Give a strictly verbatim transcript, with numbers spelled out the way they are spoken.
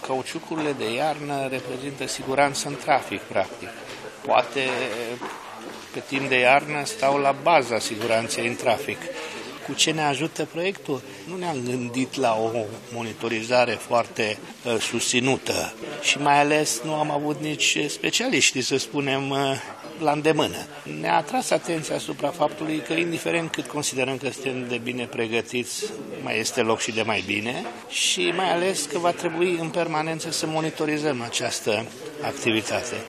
cauciucurile de iarnă reprezintă siguranță în trafic, practic. Poate pe timp de iarnă stau la baza siguranței în trafic. Cu ce ne ajută proiectul? Nu ne-am gândit la o monitorizare foarte uh, susținută și mai ales nu am avut nici specialiști, să spunem, uh, la îndemână. Ne-a atras atenția asupra faptului că, indiferent cât considerăm că suntem de bine pregătiți, mai este loc și de mai bine și mai ales că va trebui în permanență să monitorizăm această activitate.